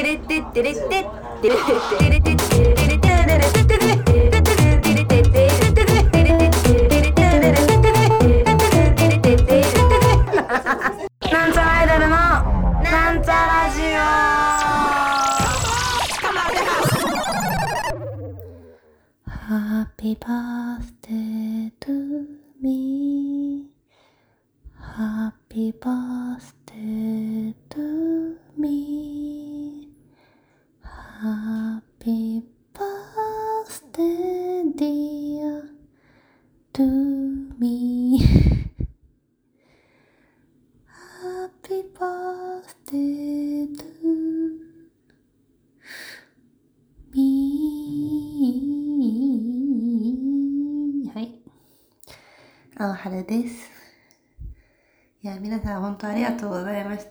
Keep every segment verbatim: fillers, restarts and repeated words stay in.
なんちゃらアイドルのなんちゃラジオ。 Happy birthday to me, Happy birthday to me, Happy birthday dear to me Happy birthday to me。 はい、青春です。いや、皆さん本当ありがとうございました。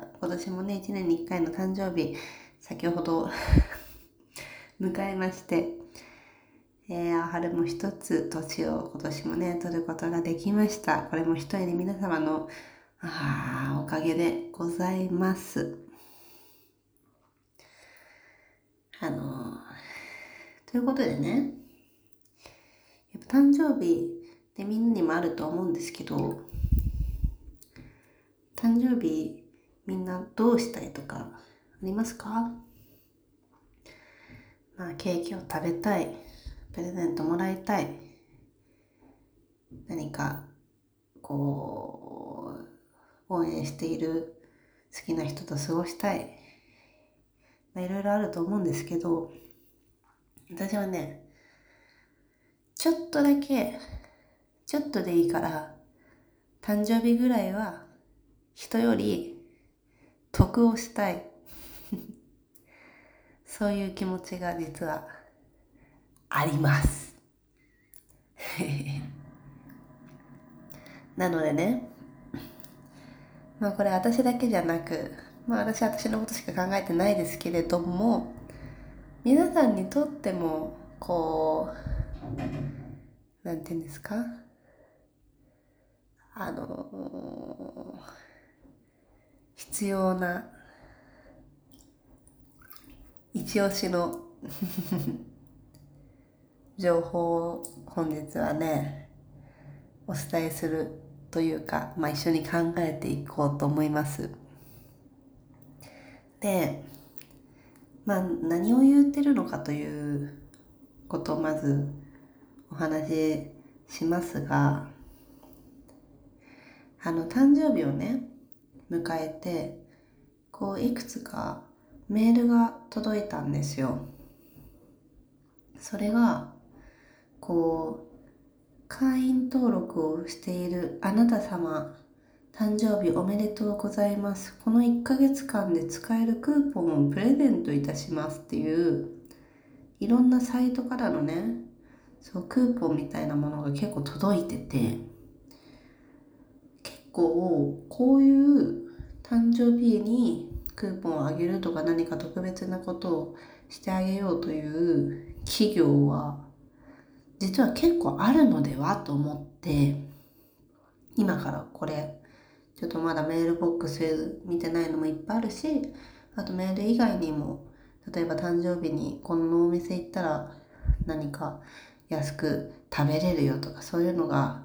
今年もね、いちねんにいっかいの誕生日、先ほど迎えまして、えー、青春も一つ年を今年もね、取ることができました。これも一重に皆様のあーおかげでございます。あのー、ということでね、やっぱ誕生日ってみんなにもあると思うんですけど、誕生日みんなどうしたいとかありますか？まあケーキを食べたい、プレゼントもらいたい、何かこう応援している好きな人と過ごしたい、まあ、いろいろあると思うんですけど、私はね、ちょっとだけちょっとでいいから誕生日ぐらいは人より得をしたいそういう気持ちが実はありますなのでね、まあこれ私だけじゃなく、まあ私は私のことしか考えてないですけれども、皆さんにとってもこうなんていうんですか、あのー、必要な一押しの情報を本日はねお伝えするというか、まあ、一緒に考えていこうと思います。で、まあ何を言ってるのかということをまずお話ししますが、あの誕生日をね迎えて、こういくつかメールが届いたんですよ。それがこう会員登録をしているあなた様、誕生日おめでとうございます。このいっかげつかんで使えるクーポンをプレゼントいたしますっていういろんなサイトからのね、そうクーポンみたいなものが結構届いてて、結構こういう誕生日にクーポンをあげるとか何か特別なことをしてあげようという企業は実は結構あるのではと思って、今からこれちょっとまだメールボックス見てないのもいっぱいあるし、あとメール以外にも例えば誕生日にこのお店行ったら何か安く食べれるよとか、そういうのが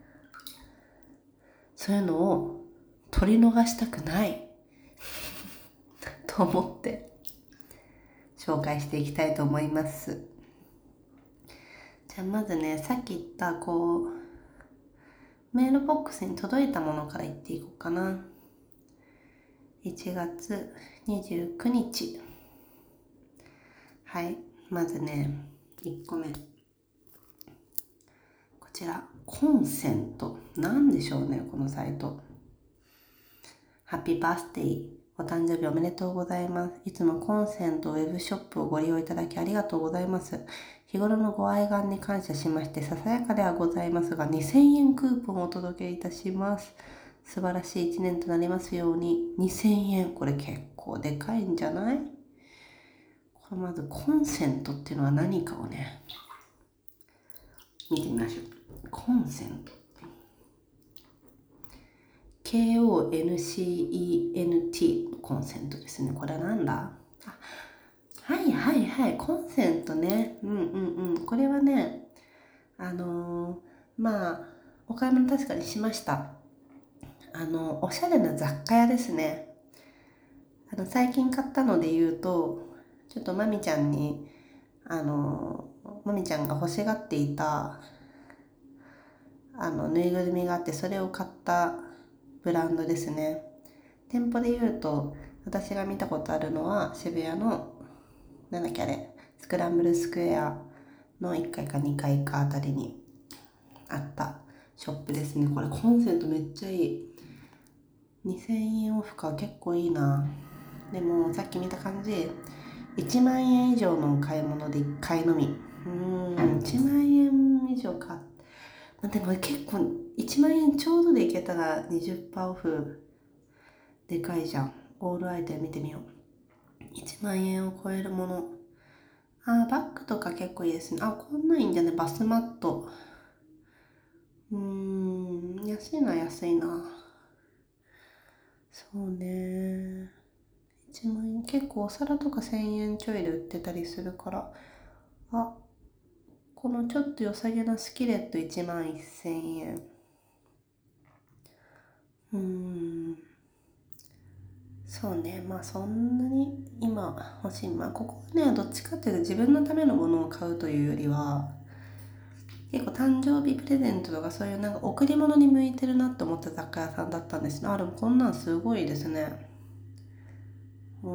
そういうのを取り逃したくないと思って紹介していきたいと思います。じゃあまずね、さっき言ったこうメールボックスに届いたものから言っていこうかな。いちがつにじゅうくにち、はい、まずねいっこめ、こちらコンセント、なんでしょうねこのサイト。ハッピーバースデー、お誕生日おめでとうございます。いつもコンセントウェブショップをご利用いただきありがとうございます。日頃のご愛願に感謝しまして、ささやかではございますがにせんえんクーポンをお届けいたします。素晴らしいいちねんとなりますように。にせんえん、これ結構でかいんじゃない？これまずコンセントっていうのは何かをね見てみましょう。コンセント、ケーオーエヌシーイーエヌティー コンセントですね。これはなんだ？あ、 はいはいはい、コンセントね。うんうんうん。これはね、あのーまあ、お買い物確かにしました。あの、おしゃれな雑貨屋ですね。あの、最近買ったので言うと、ちょっとまみちゃんに、あの、まみちゃんが欲しがっていた、あの、ぬいぐるみがあって、それを買ったブランドですね。店舗で言うと、私が見たことあるのは、渋谷の、なんだっけあれ、スクランブルスクエアのいっかいかにかいかあたりにあったショップですね。これコンセントめっちゃいい。にせんえんオフか、結構いいな。でもさっき見た感じ、いちまんえん以上の買い物でいっかいのみ。うーん、いちまんえん以上か。でも結構いちまん円ちょうどでいけたらにじゅっパーセントオフ。でかいじゃん。オールアイテム見てみよう。いちまん円を超えるもの。あー、バッグとか結構いいですね。あ、こんなんいいんじゃない？バスマット。うーん、安いのは安いな。そうね。いちまん円。結構お皿とかせんえんちょいで売ってたりするから。あ、このちょっと良さげなスキレットいちまんせんえん。うーん。そうね。まあそんなに今欲しい。まあここはね、どっちかっていうと自分のためのものを買うというよりは、結構誕生日プレゼントとかそういうなんか贈り物に向いてるなって思った雑貨屋さんだったんですね。あ、でもこんなんすごいですね。うん。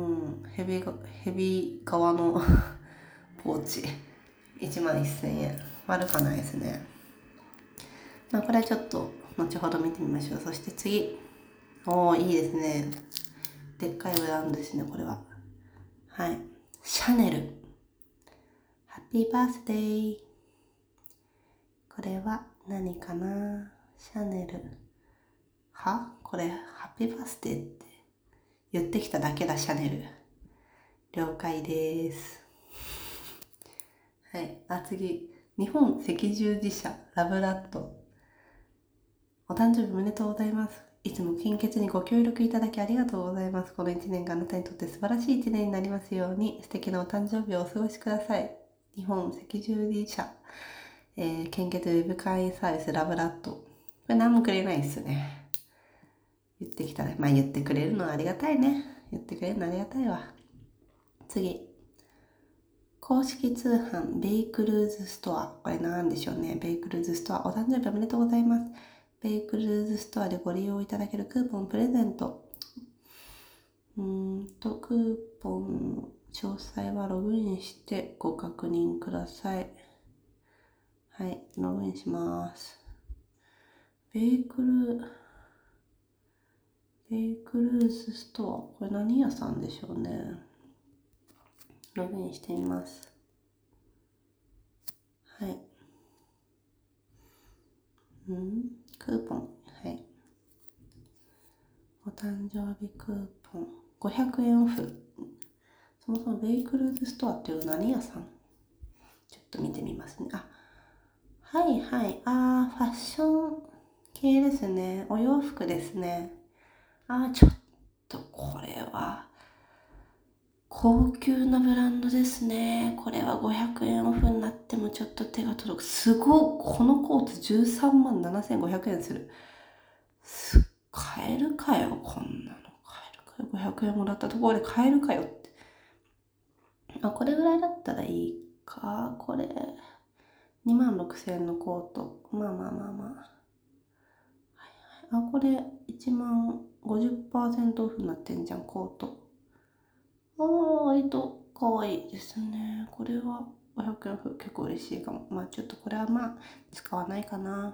ヘビが、ヘビ革のポーチ。いちまんせんえん。悪かないですね。まあこれはちょっと後ほど見てみましょう。そして次。おー、いいですね。でっかいブランドですね、これは。はい。シャネル。ハッピーバースデー。これは何かな？シャネル。はこれ、ハッピーバースデーって言ってきただけだ、シャネル。了解です。はい。あ、次。日本赤十字社ラブラッド。お誕生日おめでとうございます。いつも献血にご協力いただきありがとうございます。このいちねんがあなたにとって素晴らしいいちねんになりますように、素敵なお誕生日をお過ごしください。日本赤十字社、えー、献血ウェブ会員サービスラブラッド。これ何もくれないっすね。言ってきたら、まあ言ってくれるのはありがたいね。言ってくれるのはありがたいわ。次。公式通販ベイクルーズストア。これなんでしょうね。ベイクルーズストア。お誕生日おめでとうございます。ベイクルーズストアでご利用いただけるクーポンプレゼント。うーんと、クーポン詳細はログインしてご確認ください。はい、ログインします。ベイクル、ベイクルーズストア。これ何屋さんでしょうね。ログインしてみます。はい。うん、クーポン。はい。お誕生日クーポン。ごひゃくえんオフ。そもそもベイクルーズストアっていうのは何屋さん？ちょっと見てみますね。あ、はいはい。あー、ファッション系ですね。お洋服ですね。あー、ちょっとこれは高級なブランドですね。これはごひゃくえんオフになってもちょっと手が届く。すごい。このコートじゅうさんまんななせんごひゃくえんする。す、買えるかよ、こんなの。買えるかよ。ごひゃくえんもらったところで買えるかよって。あ、これぐらいだったらいいか。これ、にまんろくせんえんのコート。まあまあまあまあ。あ、これいちまんごじゅっパーセントオフになってんじゃん、コート。ああ、割と可愛いですね。これはごひゃくえんオフ結構嬉しいかも。まあちょっとこれはまあ使わないかな。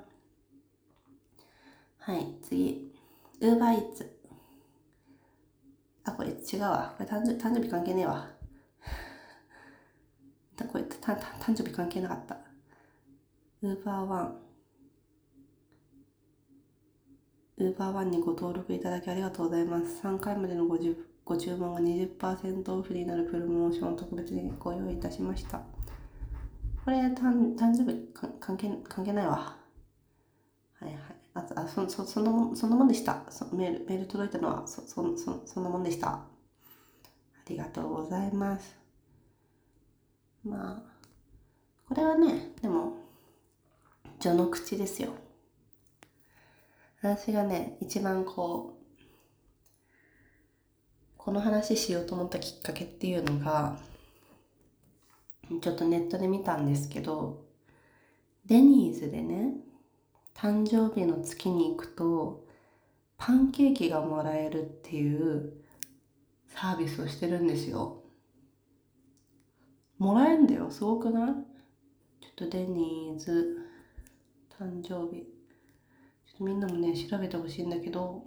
はい、次。ウーバーイーツ。あ、これ違うわ。これ誕生誕生日関係ねえわ。これたた誕生日関係なかった。ウーバーワン。ウーバーワンにご登録いただきありがとうございます。さんかいまでのごじゅうご注文がにじゅっパーセントオフになるプロモーションを特別にご用意いたしました。これ誕誕生日関係関係ないわ。はいはい。あ、あそそそんなもんそんなもんでした。そメールメール届いたのはそそそそんなもんでした。ありがとうございます。 まあこれはね、でも序の口ですよ。私がね、一番こうこの話しようと思ったきっかけっていうのが、ちょっとネットで見たんですけど、デニーズでね、誕生日の月に行くとパンケーキがもらえるっていうサービスをしてるんですよ。もらえんだよ、すごくない？ちょっとデニーズ誕生日、ちょっとみんなもね調べてほしいんだけど、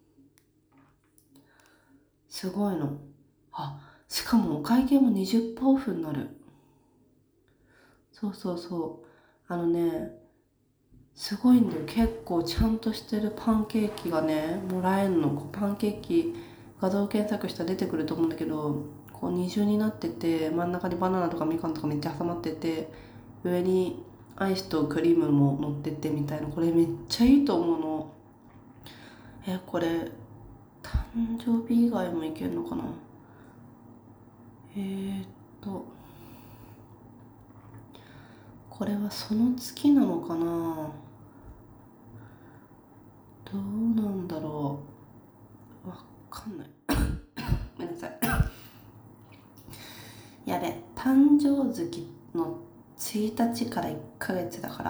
すごいの。あ、しかもお会計も にじゅっパーセント オフになる。そうそうそう。あのね、すごいんだよ。結構ちゃんとしてるパンケーキがね、もらえんの。こうパンケーキ、画像検索したら出てくると思うんだけど、こう二重になってて、真ん中にバナナとかみかんとかめっちゃ挟まってて、上にアイスとクリームも乗っててみたいな。これめっちゃいいと思うの。え、これ、誕生日以外もいけるのかな？えーっと、これはその月なのかな？どうなんだろう。わかんない。ごめんなさい。やべ、誕生月のついたちからいっかげつだから、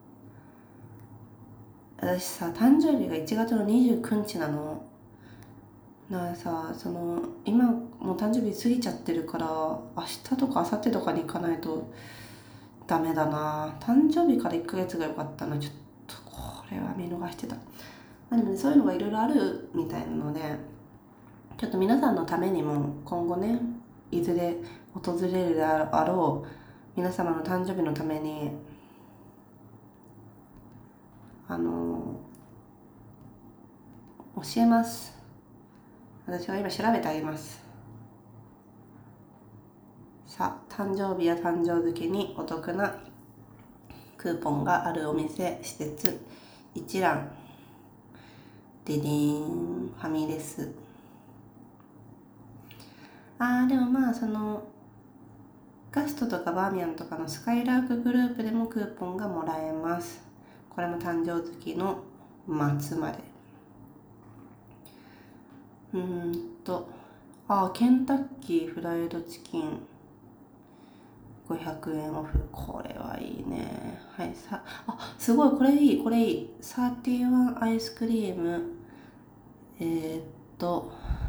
私さ、誕生日がいちがつのにじゅうくにちなの。だからさ、その、今もう誕生日過ぎちゃってるから、明日とか明後日とかに行かないとダメだな。誕生日からいっかげつが良かったな。ちょっとこれは見逃してた。まあでもね、そういうのがいろいろあるみたいなので、ちょっと皆さんのためにも今後ね、いずれ訪れるであろう皆様の誕生日のために、あの教えます。私は今調べてあげます。さあ、誕生日や誕生月にお得なクーポンがあるお店、施設一覧。ででーん、ファミレス。あー、でもまあそのガストとかバーミヤンとかのスカイラークグループでもクーポンがもらえます。これも誕生月の末まで。うーんと、あ、ケンタッキーフライドチキンごひゃくえんオフ。これはいいね。はい、さ、あ、すごい、これいい、これいい。サーティワンアイスクリーム。えー、っと、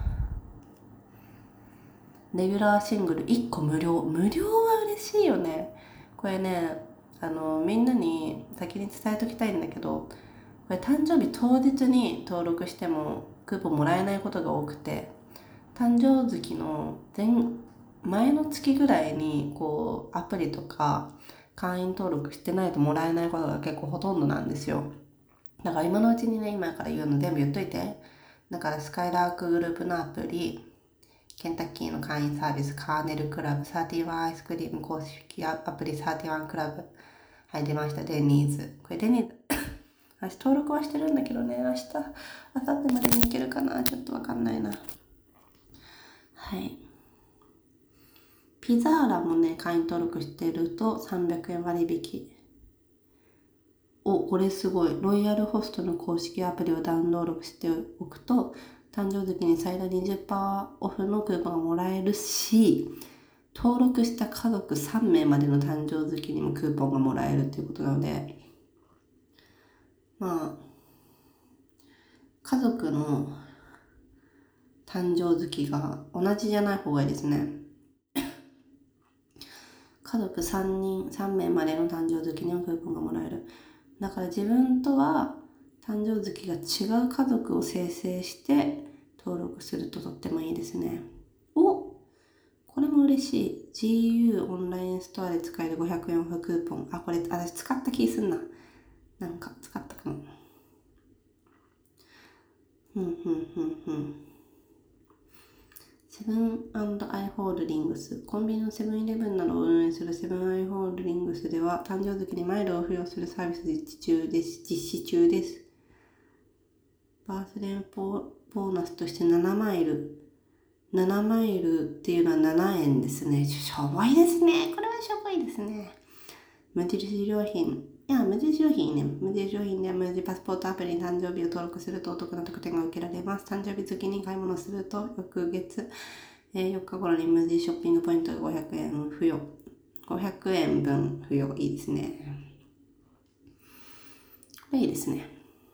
レギュラーシングルいっこ無料。無料は嬉しいよね。これね、あの、みんなに先に伝えときたいんだけど、これ誕生日当日に登録してもクーポンもらえないことが多くて、誕生月の前前の月ぐらいにこうアプリとか会員登録してないともらえないことが結構ほとんどなんですよ。だから今のうちにね、今から言うの全部言っといて。だからスカイラークグループのアプリ、ケンタッキーの会員サービス、カーネルクラブ、サーティワンアイスクリーム公式アプリ、サーティワンクラブ。はい、出ました。デニーズ。これデニーズ。私登録はしてるんだけどね、明日、明後日までに行けるかな、ちょっとわかんないな。はい。ピザーラもね、会員登録してるとさんびゃくえん割引。お、これすごい。ロイヤルホストの公式アプリをダウンロードしておくと、誕生月に最大 にじゅっパーセント オフのクーポンがもらえるし、登録した家族さんめいまでの誕生月にもクーポンがもらえるということなので、まあ、家族の誕生月が同じじゃない方がいいですね。家族さんにん、さんめいまでの誕生月にはクーポンがもらえる。だから自分とは誕生月が違う家族を生成して登録するととってもいいですね。お、これも嬉しい。ジーユー オンラインストアで使えるごひゃくえんオフクーポン。あ、これ私使った気すんな。なんか使ったかも。ふんふんふんふん。セブンアイ・ホールディングス。コンビニのセブンイレブンなどを運営するセブンアイ・ホールディングスでは、誕生月にマイルを付与するサービス実施中です。実施中です。バースデーボーナスとしてななマイル、 ななマイルっていうのはななえんですね。しょぼいですね。これはしょぼいですね。無印良品。いや、無印良品ね。無印良品で無印パスポートアプリに誕生日を登録するとお得な特典が受けられます。誕生日月に買い物すると翌月、えー、よっか頃に無印ショッピングポイントごひゃくえん付与。ごひゃくえんぶん付与。いいですね。これいいですね。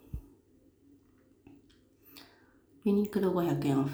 ユニクロごひゃくえんオフ。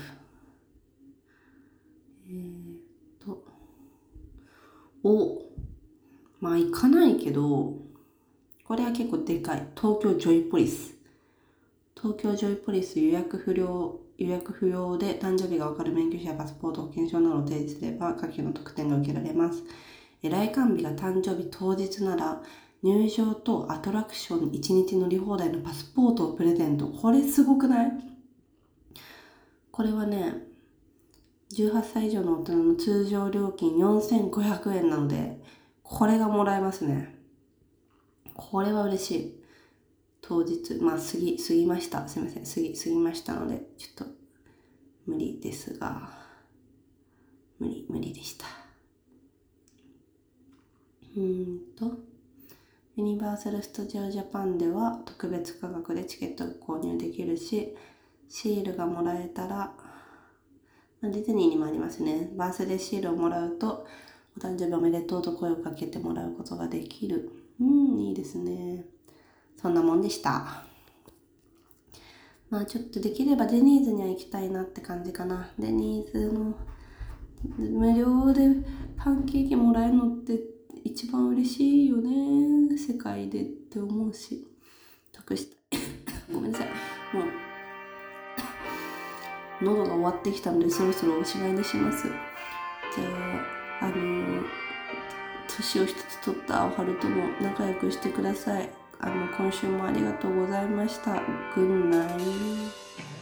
えーっと、お、まあ行かないけど、これは結構でかい。東京ジョイポリス。東京ジョイポリス予約不良、予約不要で誕生日がわかる免許証やパスポート、保険証などを提示すれば、下記の特典が受けられます。来館日が誕生日当日なら、入場とアトラクションいちにち乗り放題のパスポートをプレゼント。これすごくない？これはね、じゅうはっさい以上の大人の通常料金よんせんごひゃくえんなので、これがもらえますね。これは嬉しい。当日、まあ、過ぎ、過ぎました。すいません。過ぎ、過ぎましたので、ちょっと、無理ですが、無理、無理でした。うーんと、ユニバーサル・スタジオ・ジャパンでは特別価格でチケットが購入できるし、シールがもらえたら、ディズニーにもありますね。バースデーシールをもらうと、お誕生日おめでとうと声をかけてもらうことができる。うん、いいですね。そんなもんでした。まあちょっとできればデニーズには行きたいなって感じかな。デニーズの無料でパンケーキもらえるのって一番嬉しいよね。世界でって思うし。得した。ごめんなさい。もう、喉が終わってきたのでそろそろおしまいにします。じゃあ、あの、年を一つ取った青春とも仲良くしてください。あの、今週もありがとうございました。グッナイ。